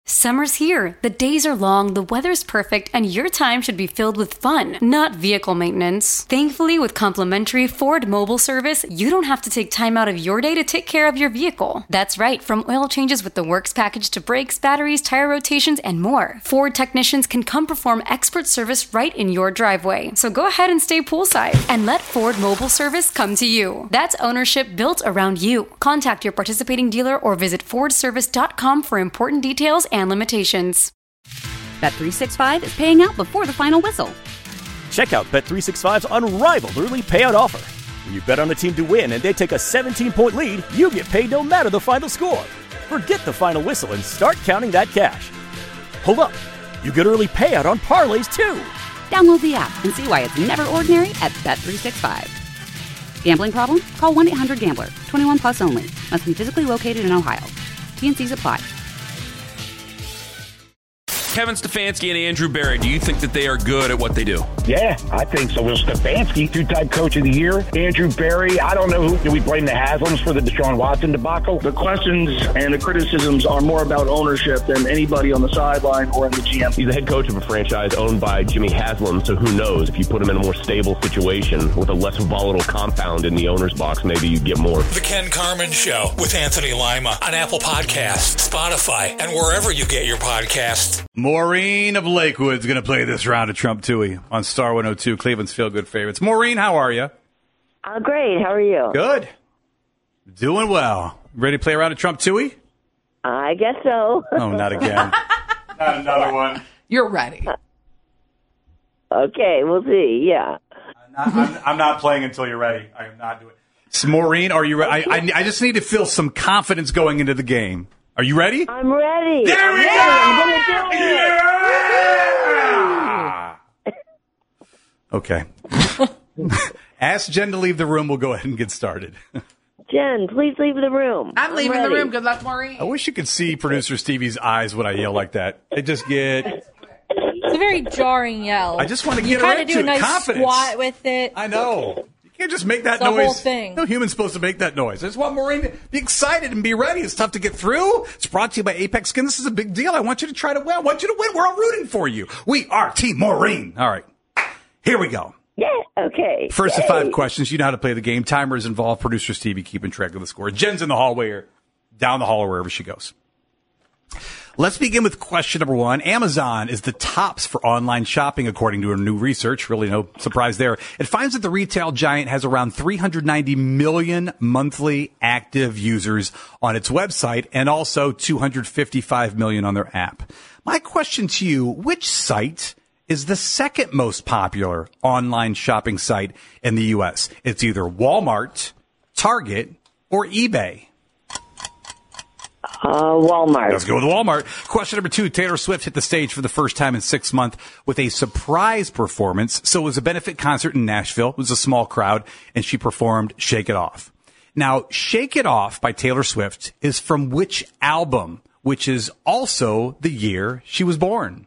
Summer's here. The days are long, the weather's perfect, and your time should be filled with fun, not vehicle maintenance. Thankfully, with complimentary Ford mobile service, you don't have to take time out of your day to take care of your vehicle. That's right, from oil changes with the works package to brakes, batteries, tire rotations, and more. Ford technicians can come perform expert service right in your driveway. So go ahead and stay poolside and let Ford mobile service come to you. That's ownership built around you. Contact your participating dealer or visit fordservice.com for important details and limitations. Bet365 is paying out before the final whistle. Check out Bet365's unrivaled early payout offer. When you bet on a team to win and they take a 17-point lead, you get paid no matter the final score. Forget the final whistle and start counting that cash. Hold up. You get early payout on parlays, too. Download the app and see why it's never ordinary at Bet365. Gambling problem? Call 1-800-GAMBLER. 21 plus only. Must be physically located in Ohio. T&Cs apply. Kevin Stefanski and Andrew Berry, do you think that they are good at what they do? Yeah, I think so. Well, Stefanski, two-time coach of the year. Andrew Berry, I don't know who. Do we blame the Haslams for the Deshaun Watson debacle? The questions and the criticisms are more about ownership than anybody on the sideline or in the GM. He's the head coach of a franchise owned by Jimmy Haslam, so who knows? If you put him in a more stable situation with a less volatile compound in the owner's box, maybe you get more. The Ken Carman Show with Anthony Lima on Apple Podcasts, Spotify, and wherever you get your podcasts. Maureen of Lakewood's going to play this round of Trump Tooie on Star 102, Cleveland's feel-good favorites. Maureen, how are you? Great. How are you? Good. Doing well. Ready to play a round of Trump Tooie? I guess so. Oh, not again. Not another one. You're ready. Okay, we'll see. Yeah. I'm not playing until you're ready. I am not doing it. So, Maureen, are you ready? I just need to feel some confidence going into the game. Are you ready? I'm ready. There we go! I'm going to do it. Yeah! Okay. Ask Jen to leave the room. We'll go ahead and get started. Jen, please leave the room. I'm leaving ready. the room. Good luck, Maureen. I wish you could see producer Stevie's eyes when I yell like that. I just get... It's a very jarring yell. I just want to get you her kind into of do a nice confidence. squat with it. I know. You can't just make that It's the noise. whole thing. No human's supposed to make that noise. I just want Maureen to be excited and be ready. It's tough to get through. It's brought to you by Apex Skin. This is a big deal. I want you to try to win. I want you to win. We're all rooting for you. We are Team Maureen. All right. Here we go. Yeah, okay. First of 5 questions. You know how to play the game. Timer is involved. Producer Stevie keeping track of the score. Jen's in the hallway or down the hall or wherever she goes. Let's begin with question number 1. Amazon is the tops for online shopping, according to a new research. Really no surprise there. It finds that the retail giant has around 390 million monthly active users on its website and also 255 million on their app. My question to you, which site is the second most popular online shopping site in the U.S.? It's either Walmart, Target, or eBay. Walmart. Let's go with Walmart. Question number 2. Taylor Swift hit the stage for the first time in 6 months with a surprise performance. So it was a benefit concert in Nashville. It was a small crowd, and she performed Shake It Off. Now, Shake It Off by Taylor Swift is from which album, which is also the year she was born?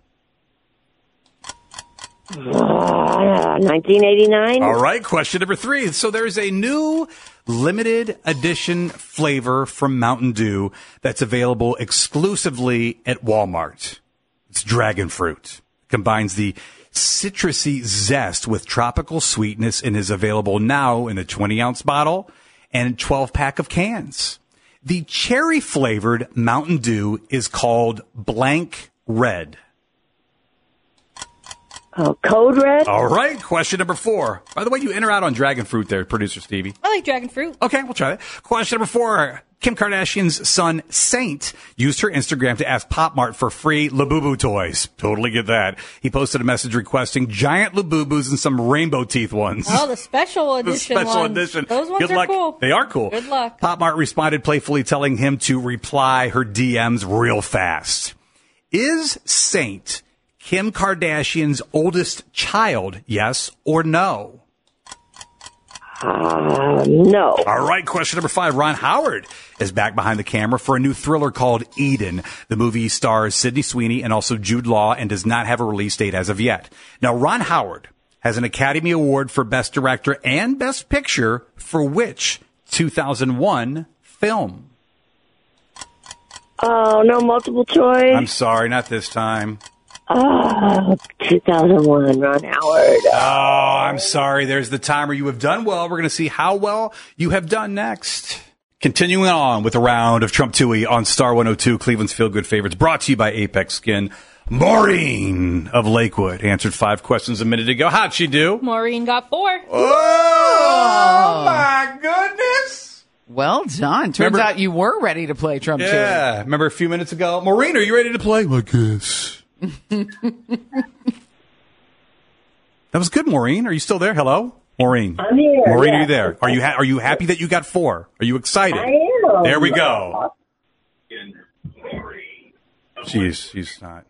1989. All right, question number 3. So there's a new limited edition flavor from Mountain Dew that's available exclusively at Walmart. It's dragon fruit. It combines the citrusy zest with tropical sweetness and is available now in a 20-ounce bottle and 12-pack of cans. The cherry-flavored Mountain Dew is called Blank Red. Code Red. All right. Question number 4. By the way, you enter out on dragon fruit there, producer Stevie. I like dragon fruit. Okay, we'll try that. Question number 4. Kim Kardashian's son, Saint, used her Instagram to ask Pop Mart for free Labubu toys. Totally get that. He posted a message requesting giant Labubus and some rainbow teeth ones. Oh, the special edition edition. Those ones Good are luck. cool. They are cool. Good luck. Pop Mart responded playfully, telling him to reply her DMs real fast. Is Saint Kim Kardashian's oldest child, yes or no? No. All right, question number 5. Ron Howard is back behind the camera for a new thriller called Eden. The movie stars Sydney Sweeney and also Jude Law and does not have a release date as of yet. Now, Ron Howard has an Academy Award for Best Director and Best Picture for which 2001 film? Oh, no multiple choice. I'm sorry, not this time. Oh, 2001, Ron Howard. Oh, I'm sorry. There's the timer. You have done well. We're going to see how well you have done next. Continuing on with a round of Trump Toohey on Star 102, Cleveland's Feel Good Favorites, brought to you by Apex Skin. Maureen of Lakewood answered 5 questions a minute ago. How'd she do? Maureen got 4. Oh, my goodness. Well done. Turns out you were ready to play Trump Toohey. Yeah. Remember a few minutes ago? Maureen, are you ready to play? I guess. That was good, Maureen. Are you still there? Hello? Maureen. I'm here. Maureen, yes. are you there? Are you happy that you got 4? Are you excited? I am. There we go. She's not.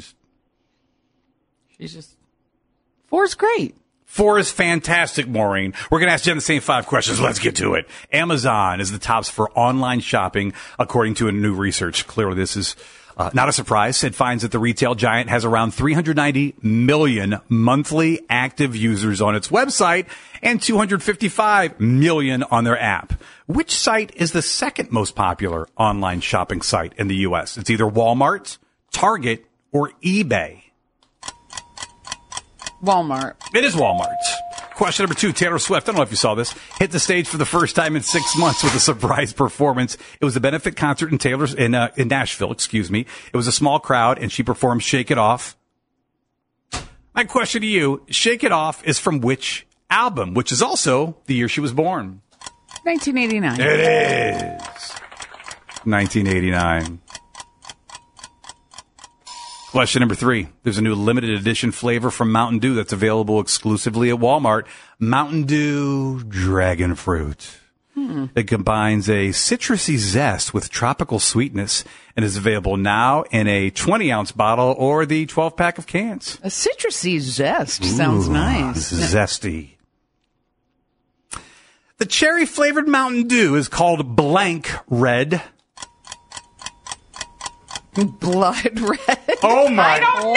She's just... 4's great. 4 is fantastic, Maureen. We're going to ask Jen the same 5 questions. Let's get to it. Amazon is the tops for online shopping, according to a new research. Clearly, this is not a surprise. It finds that the retail giant has around 390 million monthly active users on its website and 255 million on their app. Which site is the second most popular online shopping site in the U.S.? It's either Walmart, Target, or eBay. Walmart. It is Walmart. Question number 2, Taylor Swift, I don't know if you saw this, hit the stage for the first time in 6 months with a surprise performance. It was a benefit concert in Nashville, It was a small crowd, and she performed Shake It Off. My question to you, Shake It Off is from which album, which is also the year she was born? 1989. It is 1989. Question number 3. There's a new limited edition flavor from Mountain Dew that's available exclusively at Walmart. Mountain Dew Dragon Fruit. It combines a citrusy zest with tropical sweetness and is available now in a 20-ounce bottle or the 12-pack of cans. A citrusy zest sounds nice. Zesty. The cherry-flavored Mountain Dew is called Blank Red. Blood red. Oh my! I don't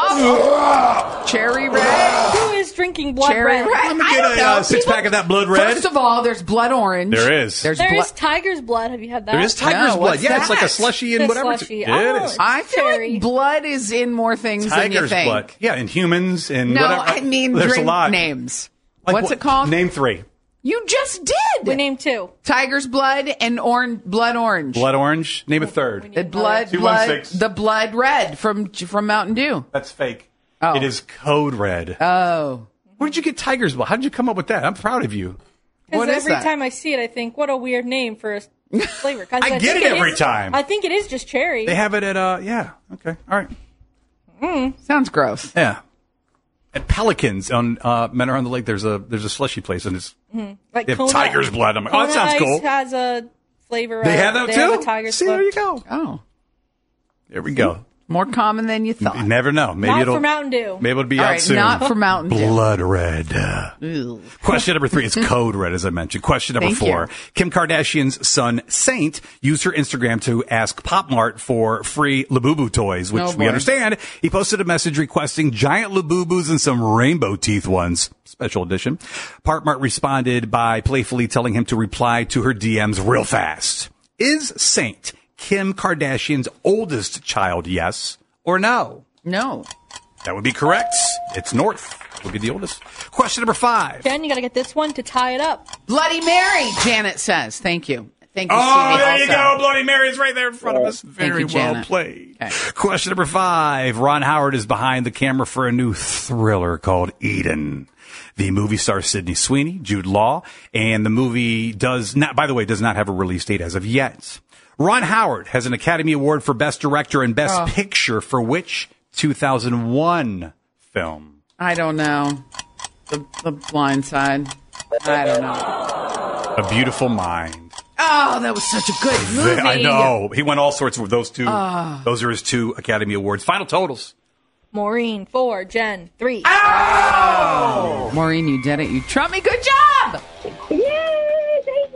know. Cherry red. Who is drinking blood Cherry red? red. Let me get a 6-pack of that blood red. First of all, there's blood orange. There is. There's There is tiger's blood. Have you had that? There is tiger's No, blood. what's Yeah, it's like a that? slushy and The whatever. slushy. It Oh, is. I feel cherry. like blood is in more things than you Tiger's think. blood. Yeah, in humans and No, whatever. I mean there's drink a lot. names. Like What's it called? Name 3. You just did. We named 2. Tiger's blood and blood orange. Blood orange. Name a third. The blood, 216. the blood red from Mountain Dew. That's fake. Oh. It is Code Red. Oh. Where did you get Tiger's blood? How did you come up with that? I'm proud of you. Because What is every that? time I see it, I think, what a weird name for a flavor. 'Cause I get think it every is- time. I think it is just cherry. They have it at, yeah. Okay. All right. Sounds gross. Yeah. At Pelicans on Men Are on the Lake, there's a slushy place, and it's Like they have Kona- tiger's blood. I'm like, oh, that Kona sounds Ice cool. has a flavor. They of, have that they too? Have a tiger's See, blood. there you go. Oh. There we go. More common than you You thought. never know. Maybe Not it'll for Mountain Dew. Maybe it'll be All out right, soon. not for Mountain Dew. Blood red. Ew. Question number 3 is Code Red, as I mentioned. Question number Thank 4. you. Kim Kardashian's son, Saint, used her Instagram to ask Pop Mart for free Labubu toys, which Oh, we boy. understand. He posted a message requesting giant Labubus and some rainbow teeth ones. Special edition. Pop Mart responded by playfully telling him to reply to her DMs real fast. Is Saint Kim Kardashian's oldest child, yes or no? No. That would be correct. It's North. Would be the oldest. Question number 5. Jen, you got to get this one to tie it up. Bloody Mary, Janet says. Thank you. Thank you, Oh, Stevie, there you also. go. Bloody Mary is right there in front of us. Very you, well Janet. played. Okay. Question number 5. Ron Howard is behind the camera for a new thriller called Eden. The movie stars Sydney Sweeney, Jude Law, and the movie does not have a release date as of yet. Ron Howard has an Academy Award for Best Director and Best Picture for which 2001 film? I don't know. The Blind Side. I don't know. A Beautiful Mind. Oh, that was such a good movie. I know. He won all sorts with those two. Those are his 2 Academy Awards. Final totals. Maureen 4, Jen 3. Oh! Maureen, you did it. You trumped me. Good job! Yay! Thank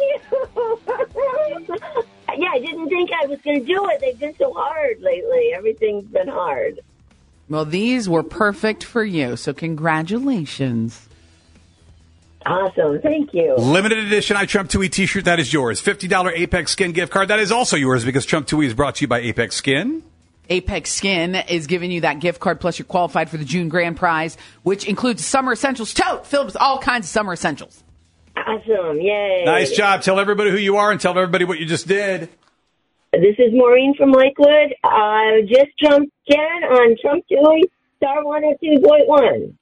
you. Yeah, I didn't think I was going to do it. They've been so hard lately. Everything's been hard. Well, these were perfect for you, so congratulations. Awesome. Thank you. Limited edition I Trump Tui t-shirt, that is yours. $50 Apex Skin gift card, that is also yours because Trump Tui is brought to you by Apex Skin. Apex Skin is giving you that gift card, plus you're qualified for the June grand prize, which includes summer essentials tote filled with all kinds of summer essentials. Awesome. Yay. Nice job. Tell everybody who you are and tell everybody what you just did. This is Maureen from Lakewood. I just jumped Jen on Trump Tui, star 102.1.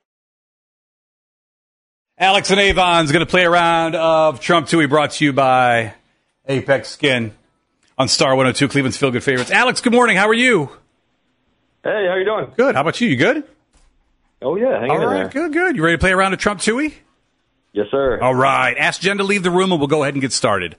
Alex and Avon's going to play a round of Trump Tui brought to you by Apex Skin on Star 102, Cleveland's Feel Good Favorites. Alex, good morning. How are you? Hey, how you doing? Good. How about you? You good? Oh, yeah. Hanging in there. Good. You ready to play a round of Trump Tui? Yes, sir. All right. Ask Jen to leave the room and we'll go ahead and get started.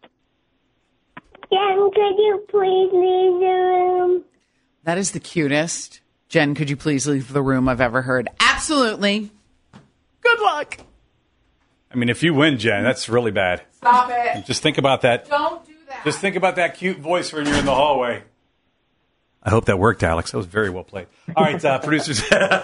Jen, could you please leave the room? That is the cutest. Jen, could you please leave the room I've ever heard? Absolutely. Good luck. I mean, if you win, Jen, that's really bad. Stop it. Just think about that. Don't do that. Just think about that cute voice when you're in the hallway. I hope that worked, Alex. That was very well played. All right, producers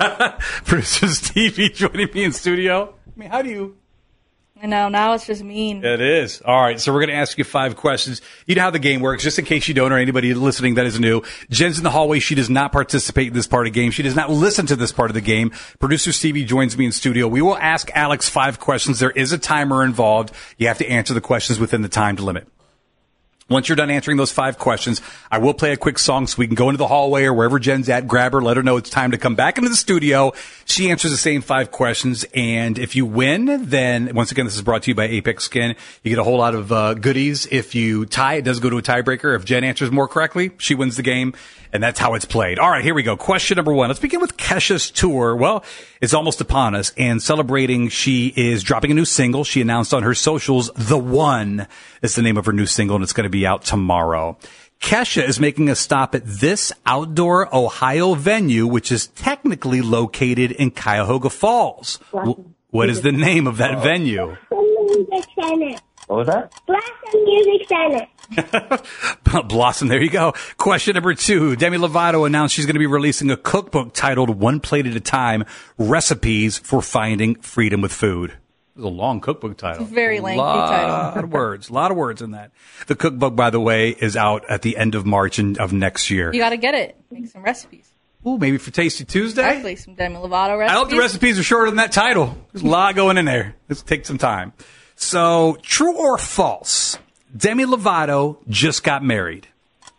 Stevie joining me in studio. I mean, how do you... I know, now it's just mean. It is. All right, so we're going to ask you 5 questions. You know how the game works, just in case you don't or anybody listening that is new. Jen's in the hallway. She does not participate in this part of the game. She does not listen to this part of the game. Producer Stevie joins me in studio. We will ask Alex 5 questions. There is a timer involved. You have to answer the questions within the time limit. Once you're done answering those 5 questions, I will play a quick song so we can go into the hallway or wherever Jen's at, grab her, let her know it's time to come back into the studio. She answers the same 5 questions, and if you win, then, once again, this is brought to you by Apex Skin. You get a whole lot of goodies. If you tie, it does go to a tiebreaker. If Jen answers more correctly, she wins the game, and that's how it's played. All right, here we go. Question number 1. Let's begin with Kesha's tour. Well, it's almost upon us, and celebrating, she is dropping a new single. She announced on her socials, The One is the name of her new single, and it's going to be out tomorrow. Kesha is making a stop at this outdoor Ohio venue, which is technically located in Cuyahoga Falls. What is the name of that venue? Music Center. What was that? Blossom Music Center. Blossom, there you go. Question number 2. Demi Lovato announced she's going to be releasing a cookbook titled One Plate at a Time, Recipes for Finding Freedom with Food. It was a long cookbook title. It's a very lengthy title. A lot of words in that. The cookbook, by the way, is out at the end of March of next year. You got to get it. Make some recipes. Ooh, maybe for Tasty Tuesday? Exactly, some Demi Lovato recipes. I hope the recipes are shorter than that title. There's a lot going in there. Let's take some time. So, true or false? Demi Lovato just got married.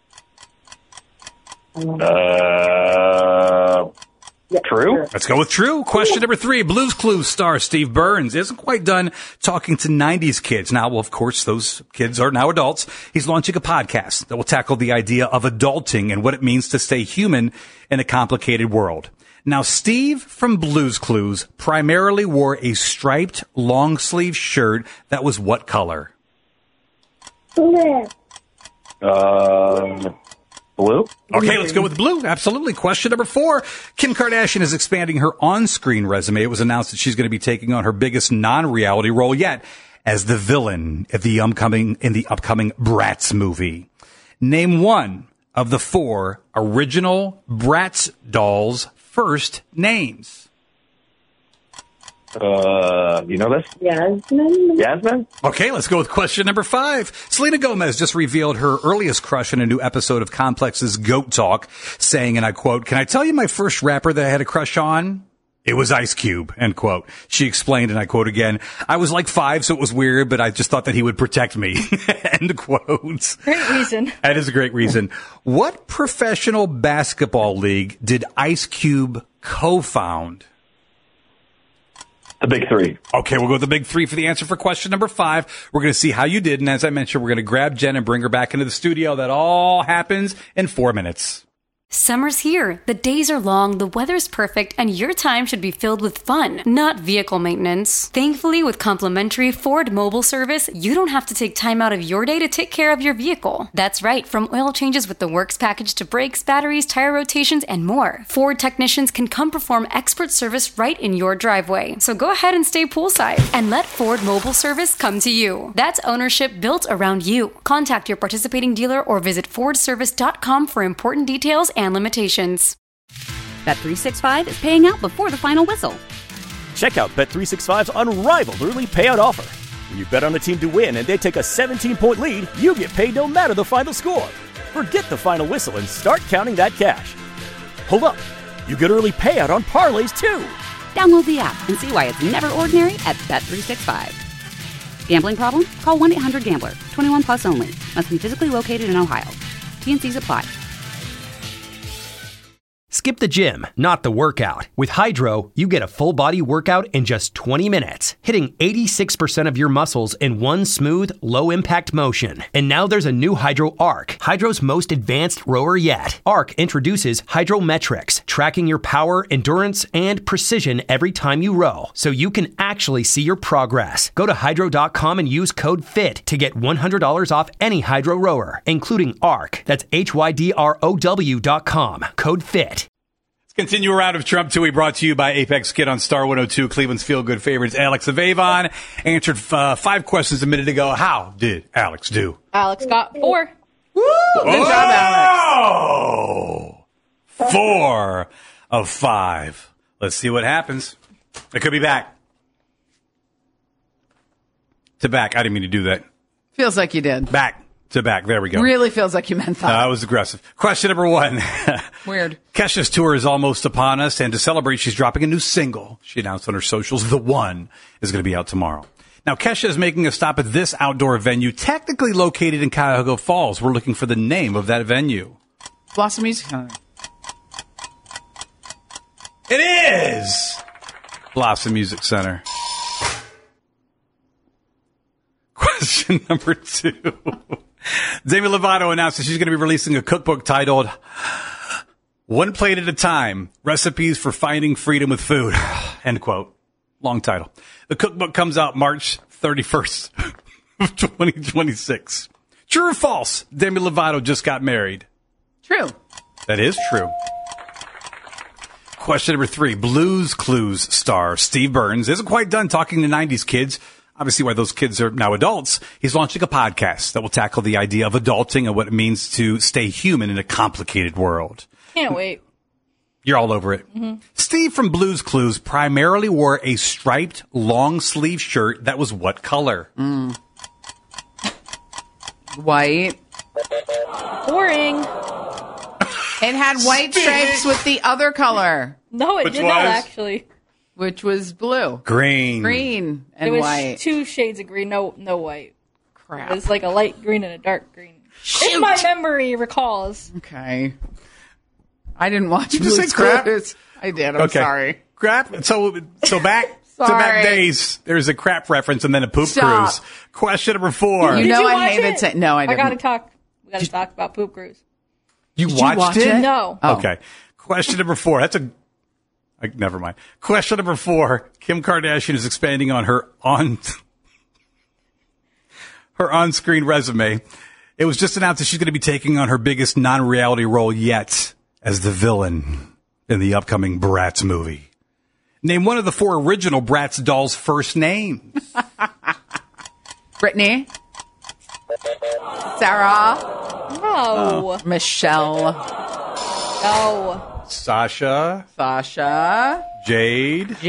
True. Let's go with true. Question number 3. Blue's Clues star Steve Burns isn't quite done talking to 90s kids. Now, well, of course, those kids are now adults. He's launching a podcast that will tackle the idea of adulting and what it means to stay human in a complicated world. Now, Steve from Blue's Clues primarily wore a striped long-sleeve shirt that was what color? Blue. Blue? Okay, let's go with blue. Absolutely. Question number 4. Kim Kardashian is expanding her on-screen resume. It was announced that she's going to be taking on her biggest non-reality role yet as the villain in the upcoming Bratz movie. Name one of the 4 original Bratz dolls' first names. You know this? Yasmin? Okay, let's go with question number 5. Selena Gomez just revealed her earliest crush in a new episode of Complex's Goat Talk, saying, and I quote, "Can I tell you my first rapper that I had a crush on? It was Ice Cube," end quote. She explained, and I quote again, "I was like 5, so it was weird, but I just thought that he would protect me," end quote. Great reason. That is a great reason. What professional basketball league did Ice Cube co-found? The Big 3. Okay, we'll go with the Big 3 for the answer for question number 5. We're going to see how you did, and as I mentioned, we're going to grab Jen and bring her back into the studio. That all happens in 4 minutes. Summer's here. The days are long, the weather's perfect, and your time should be filled with fun, not vehicle maintenance. Thankfully, with complimentary Ford mobile service, you don't have to take time out of your day to take care of your vehicle. That's right, from oil changes with the Works package to brakes, batteries, tire rotations, and more. Ford technicians can come perform expert service right in your driveway. So go ahead and stay poolside and let Ford mobile service come to you. That's ownership built around you. Contact your participating dealer or visit fordservice.com for important details and limitations. Bet365 is paying out before the final whistle. Check out Bet365's unrivaled early payout offer. When you bet on a team to win and they take a 17-point lead, you get paid no matter the final score. Forget the final whistle and start counting that cash. Hold up. You get early payout on parlays, too. Download the app and see why it's never ordinary at Bet365. Gambling problem? Call 1-800-GAMBLER. 21 plus only. Must be physically located in Ohio. T&Cs apply. Skip the gym, not the workout. With Hydro, you get a full-body workout in just 20 minutes, hitting 86% of your muscles in one smooth, low-impact motion. And now there's a new Hydro Arc, Hydro's most advanced rower yet. Arc introduces Hydrometrics, tracking your power, endurance, and precision every time you row, so you can actually see your progress. Go to Hydro.com and use code FIT to get $100 off any Hydro rower, including Arc. That's HYDROW.com, code FIT. Continue a round of Trump Tui brought to you by Apex Kid on Star 102, Cleveland's feel-good favorites. Alex of Avon answered 5 questions a minute ago. How did Alex do? Alex got 4. Woo! Good job, Alex. 4 of 5. Let's see what happens. It could be back. To back. I didn't mean to do that. Feels like you did. Back to back. There we go. Really feels like you meant that. That was aggressive. Question number 1. Weird. Kesha's tour is almost upon us, and to celebrate, she's dropping a new single. She announced on her socials, The One is going to be out tomorrow. Now, Kesha is making a stop at this outdoor venue, technically located in Cuyahoga Falls. We're looking for the name of that venue. Blossom Music Center. It is Blossom Music Center. Question number 2. Demi Lovato announced that she's going to be releasing a cookbook titled One Plate at a Time, Recipes for Finding Freedom with Food. End quote. Long title. The cookbook comes out March 31st of 2026. True or false? Demi Lovato just got married. True. That is true. Question number 3. Blue's Clues star Steve Burns isn't quite done talking to 90s kids. Obviously, why those kids are now adults. He's launching a podcast that will tackle the idea of adulting and what it means to stay human in a complicated world. Can't wait. You're all over it. Mm-hmm. Steve from Blue's Clues primarily wore a striped long-sleeve shirt that was what color? White. Boring. It had white stripes with the other color. No, it did not actually. Which was blue. Green and it was white. 2 shades of green, no white. Crap. It was like a light green and a dark green. If my memory recalls. Okay. I didn't watch Did you say crap? Clues. I did. I'm sorry. Crap. So back to back days. There's a crap reference and then a poop cruise. Question number 4. You know I hated it. No, I didn't. We got to talk about Poop Cruise. You watched it? No. Oh. Okay. Question number 4. Never mind. Question number 4. Kim Kardashian is expanding on her on-screen resume. It was just announced that she's going to be taking on her biggest non-reality role yet as the villain in the upcoming Bratz movie. Name one of the 4 original Bratz dolls' first names. Brittany. Sarah. No. Michelle. No. Sasha. Jade.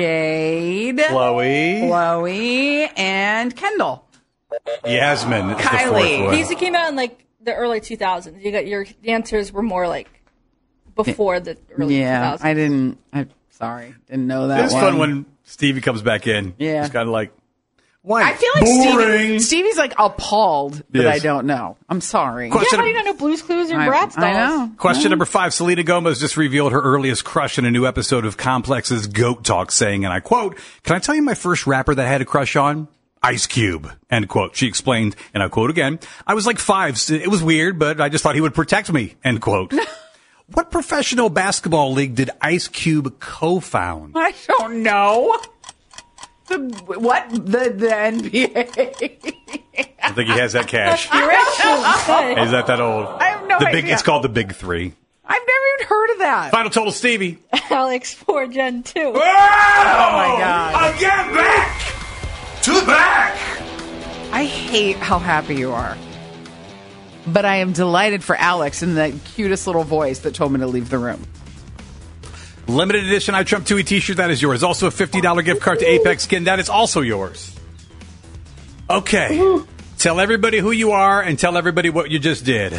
Chloe. And Kendall. Yasmin is Kylie. the 4th one. These came out in like the early 2000s. You got your answers were more like before the early 2000s. I'm sorry. Didn't know that. It's fun when Stevie comes back in. Yeah. It's kind of like, why? I feel like Stevie's like appalled that Yes. I don't know. I'm sorry. How do you not know Blue's Clues or Bratz dolls? I know. Question number 5. Selena Gomez just revealed her earliest crush in a new episode of Complex's Goat Talk, saying, and I quote, "Can I tell you my first rapper that I had a crush on? Ice Cube." End quote. She explained, and I quote again, "I was like 5. It was weird, but I just thought he would protect me." End quote. What professional basketball league did Ice Cube co-found? I don't know. The NBA? I think he has that cash. He's not that old. I have no idea. It's called the Big 3. I've never even heard of that. Final total, Stevie. Alex 4 Gen 2. Oh my God. Again, back to back. I hate how happy you are. But I am delighted for Alex and the cutest little voice that told me to leave the room. Limited edition I Trump 2E t-shirt, that is yours. Also a $50 gift card to Apex Skin, that is also yours. Okay. Tell everybody who you are and tell everybody what you just did.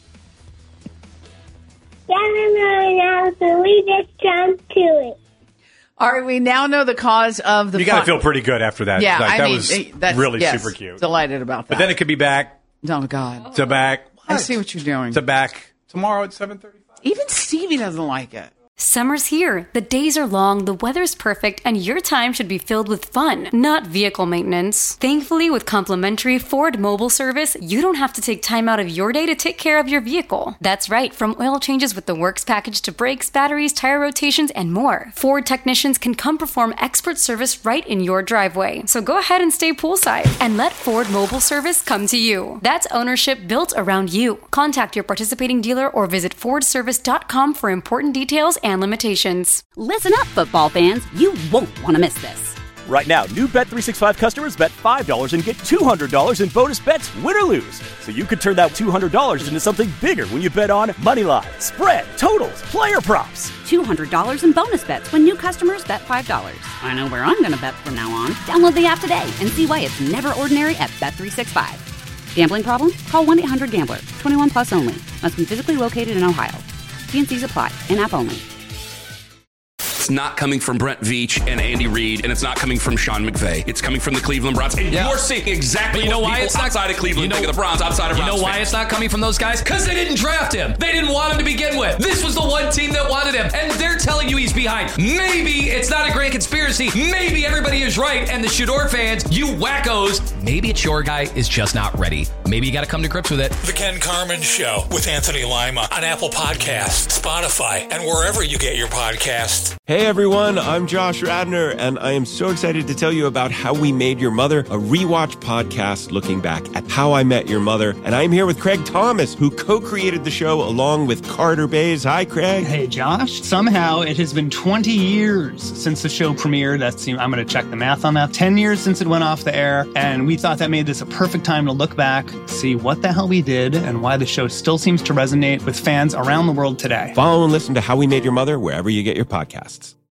We just jumped to it. All right, we now know the cause of the You got to feel pretty good after that. Yeah, that was really super cute. Delighted about that. But then it could be back. Oh, God. To back. I see what you're doing. To back tomorrow at 7:35. Even Stevie doesn't like it. Summer's here. The days are long, the weather's perfect, and your time should be filled with fun, not vehicle maintenance. Thankfully, with complimentary Ford mobile service, you don't have to take time out of your day to take care of your vehicle. That's right, from oil changes with the Works package to brakes, batteries, tire rotations, and more. Ford technicians can come perform expert service right in your driveway. So go ahead and stay poolside and let Ford mobile service come to you. That's ownership built around you. Contact your participating dealer or visit FordService.com for important details and limitations. Listen up, football fans. You won't want to miss this. Right now, new Bet365 customers bet $5 and get $200 in bonus bets, win or lose. So you could turn that $200 into something bigger when you bet on money line, spread, totals, player props. $200 in bonus bets when new customers bet $5. I know where I'm going to bet from now on. Download the app today and see why it's never ordinary at Bet365. Gambling problem? Call 1-800-GAMBLER. 21 plus only. Must be physically located in Ohio. T&Cs apply. In-app only. It's not coming from Brent Veach and Andy Reid, and it's not coming from Sean McVay. It's coming from the Cleveland Browns. And you're seeing exactly what people outside of Cleveland think of the Browns, outside of Browns. You know why fans. it's not coming from those guys? Because they didn't draft him. They didn't want him to begin with. This was the one team that wanted him, and they're telling you he's behind. Maybe it's not a grand conspiracy. Maybe everybody is right, and the Shador fans, you wackos, maybe it's your guy is just not ready. Maybe you got to come to grips with it. The Ken Carman Show with Anthony Lima on Apple Podcasts, Spotify, and wherever you get your podcasts. Hey everyone, I'm Josh Radner, and I am so excited to tell you about How We Made Your Mother, a rewatch podcast looking back at How I Met Your Mother. And I'm here with Craig Thomas, who co-created the show along with Carter Bays. Hi, Craig. Hey, Josh. Somehow it has been 20 years since the show premiered. I'm going to check the math on that. 10 years since it went off the air, and we thought that made this a perfect time to look back, see what the hell we did, and why the show still seems to resonate with fans around the world today. Follow and listen to How We Made Your Mother wherever you get your podcasts.